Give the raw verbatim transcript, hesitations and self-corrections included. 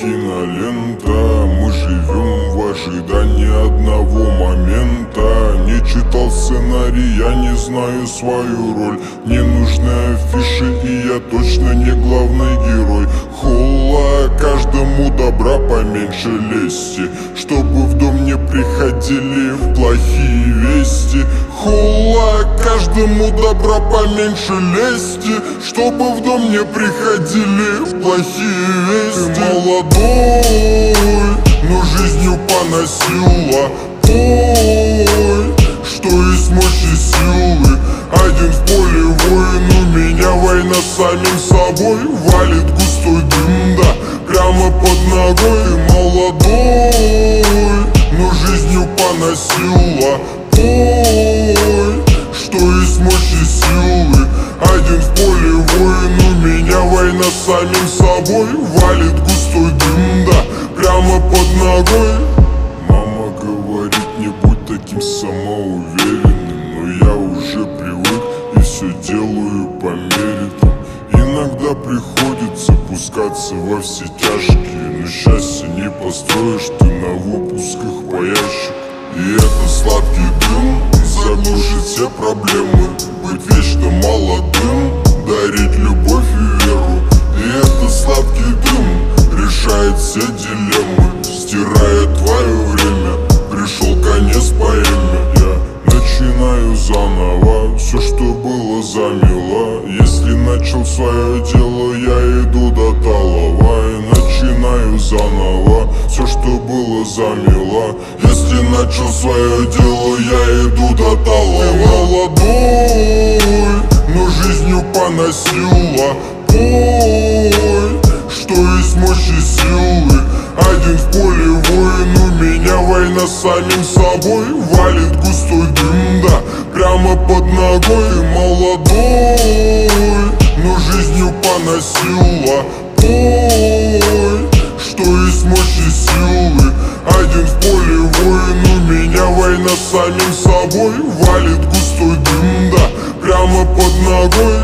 кинолента. Мы живем в ожидании одного момента. Не читал сценарий, я не знаю свою роль. Не нужны афиши, и я точно не главный герой. Хула, каждому добра поменьше лести, чтобы в дом не приходили плохие вести. Хула, каждому добра поменьше лести, чтобы в дом не приходили плохие вести. Ты молодой, но жизнью поносила бой, что есть мощи силы. Один в поле воин, у меня война с самим собой. Валит густой дым, да, прямо под ногой. Ты молодой, но жизнью поносила бой, что есть мощи силы. Один в поле воин, у меня война с самим собой. Валит густой дым, да, прямо под ногой. Мама говорит, не будь таким самоуверенным, но я уже привык и все делаю по мере. Иногда приходится пускаться во все тяжкие, но счастье не построишь ты на выпусках по ящику. И это сладкий дым заглушит все проблемы. Быть вечно молодым, дарить любовь и веру. И это сладкий дым решает все дилеммы, стирает твое время. Пришел конец поэме. Я начинаю заново, все, что было замело. Если начал свое дело, я иду до талого. И начинаю заново, все, что было замело. Если начал свое дело, я иду до талого. Ты молодой, но жизнью поносила бой, что есть мощи силы. Один в поле воин, у меня война с самим собой. Валит густой дым, да, прямо под ногой. Ты молодой, но жизнью поносила бой, что есть мощи силы. Один в поле воин, у меня война с самим собой. Валит густой дым, да, прямо под ногой.